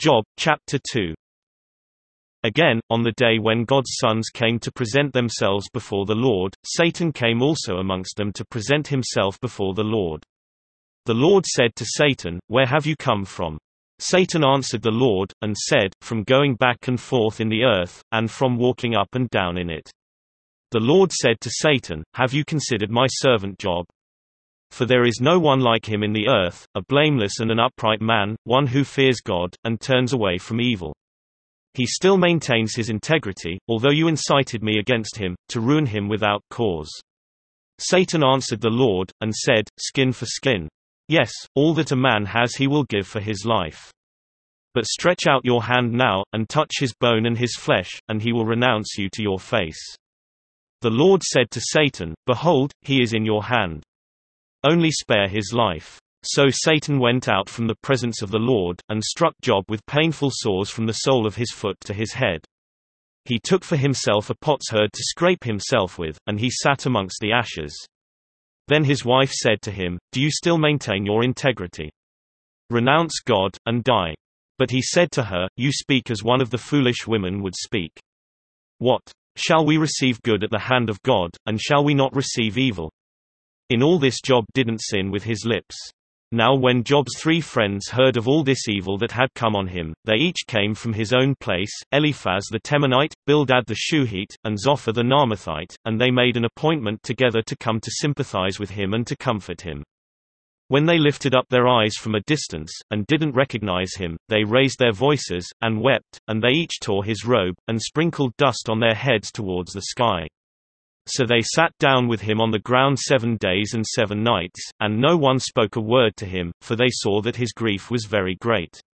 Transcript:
Job, chapter 2. Again, on the day when God's sons came to present themselves before the Lord, Satan came also amongst them to present himself before the Lord. The Lord said to Satan, "Where have you come from?" Satan answered the Lord, and said, "From going back and forth in the earth, and from walking up and down in it." The Lord said to Satan, "Have you considered my servant Job? For there is no one like him in the earth, a blameless and an upright man, one who fears God, and turns away from evil. He still maintains his integrity, although you incited me against him, to ruin him without cause." Satan answered the Lord, and said, "Skin for skin. Yes, all that a man has he will give for his life. But stretch out your hand now, and touch his bone and his flesh, and he will renounce you to your face." The Lord said to Satan, "Behold, he is in your hand. Only spare his life." So Satan went out from the presence of the Lord, and struck Job with painful sores from the sole of his foot to his head. He took for himself a potsherd to scrape himself with, and he sat amongst the ashes. Then his wife said to him, "Do you still maintain your integrity? Renounce God, and die." But he said to her, "You speak as one of the foolish women would speak. What? Shall we receive good at the hand of God, and shall we not receive evil?" In all this Job didn't sin with his lips. Now when Job's 3 friends heard of all this evil that had come on him, they each came from his own place, Eliphaz the Temanite, Bildad the Shuhite, and Zophar the Naamathite, and they made an appointment together to come to sympathize with him and to comfort him. When they lifted up their eyes from a distance, and didn't recognize him, they raised their voices, and wept, and they each tore his robe, and sprinkled dust on their heads towards the sky. So they sat down with him on the ground 7 days and 7 nights, and no one spoke a word to him, for they saw that his grief was very great.